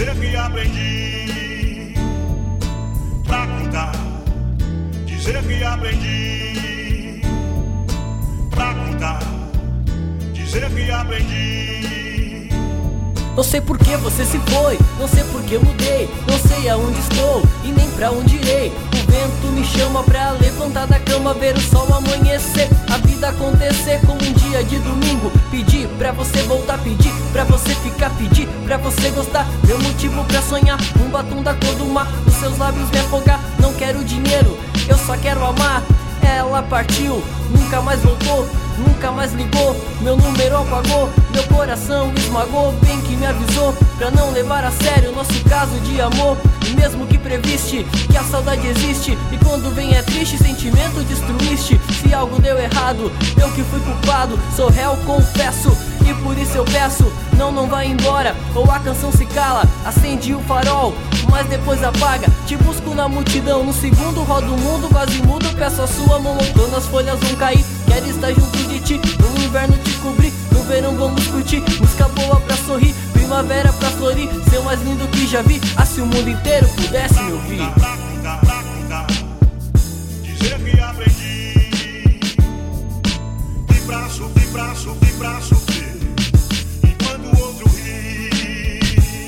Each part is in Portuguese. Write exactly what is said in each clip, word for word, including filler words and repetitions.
dizer que aprendi pra contar, dizer que aprendi pra contar, dizer que aprendi. Não sei por que você se foi, não sei por que eu mudei, não sei aonde estou e nem pra onde irei. O vento me chama pra levantar da cama, ver o sol amanhecer, a vida acontecer como um dia de domingo. Pedir pra você voltar, pedir pra você ficar, pedir pra você gostar. Meu motivo pra sonhar, um batom da cor do mar, os seus lábios me afogar. Não quero dinheiro, eu só quero amar. Ela partiu, nunca mais voltou, nunca mais ligou, meu número apagou, meu coração esmagou. Bem que me avisou pra não levar a sério nosso caso de amor. E mesmo que previste que a saudade existe, e quando vem é triste, sentimento destruíste. Se algo deu errado, eu que fui culpado, sou réu, confesso, e por isso eu peço, não, não vai embora. Ou a canção se cala, acende o farol, mas depois apaga. Te busco na multidão, no segundo rodo o mundo, quase mudo, peço a sua mão, outono as folhas vão cair. Quero estar junto de ti, no inverno te cobrir, no verão vamos curtir, música boa pra sorrir, primavera pra florir, ser o mais lindo que já vi. Ah, se o mundo inteiro pudesse me ouvir. Pra contar, pra contar, dizer que aprendi, vim pra sofrer, pra sofrer, pra sofrer, enquanto o outro ri.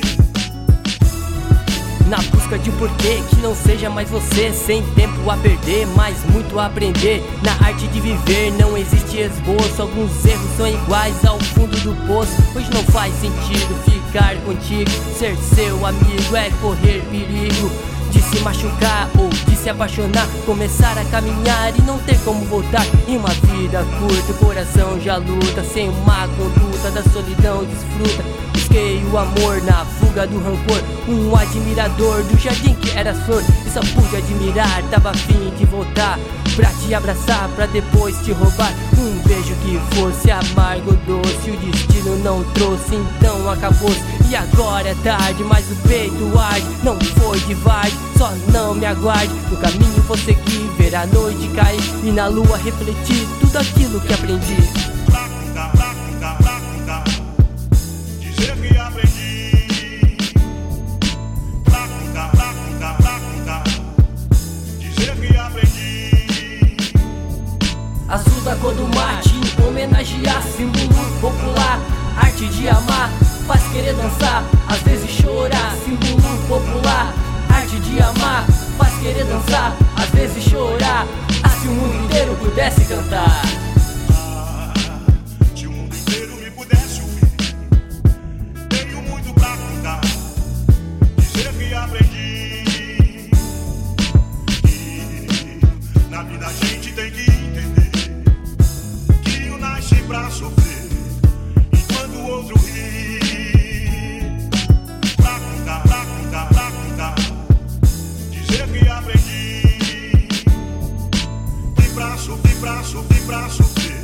Na busca de um porquê que não seja mais você, sem tempo a perder, mas muito a aprender. Na arte de viver não existe esboço, alguns erros são iguais ao fundo do poço. Hoje não faz sentido ficar contigo, ser seu amigo é correr perigo de se machucar ou de se apaixonar, começar a caminhar e não ter como voltar. Em uma vida curta o coração já luta, sem uma conduta da solidão desfruta. Busquei o amor na fuga do rancor, um admirador do jardim que era flor, e só pude admirar, tava afim de voltar pra te abraçar, pra depois te roubar. Um beijo que fosse amargo ou doce, o destino não trouxe, então acabou-se. E agora é tarde, mas o peito arde, não foi de varde, só não me aguarde. No caminho vou seguir, ver a noite cair e na lua refletir tudo aquilo que aprendi. Pra contar, pra contar, pra contar, dizer que aprendi, pra contar, pra contar, pra contar, dizer que aprendi. Azul da cor do mar, te homenagear, símbolo popular, arte de amar, faz querer dançar, às vezes chorar, símbolo popular, arte de amar, faz querer dançar, às vezes chorar. Ah, se o mundo inteiro pudesse cantar. Ah, se o mundo inteiro me pudesse ouvir, tenho muito pra contar, dizer que aprendi, que na vida a gente tem que entender que um nasce pra sofrer, enquanto o outro ri. Pra contar, pra contar, pra contar, dizer que aprendi, vim pra sofrer, pra sofrer, pra sofrer,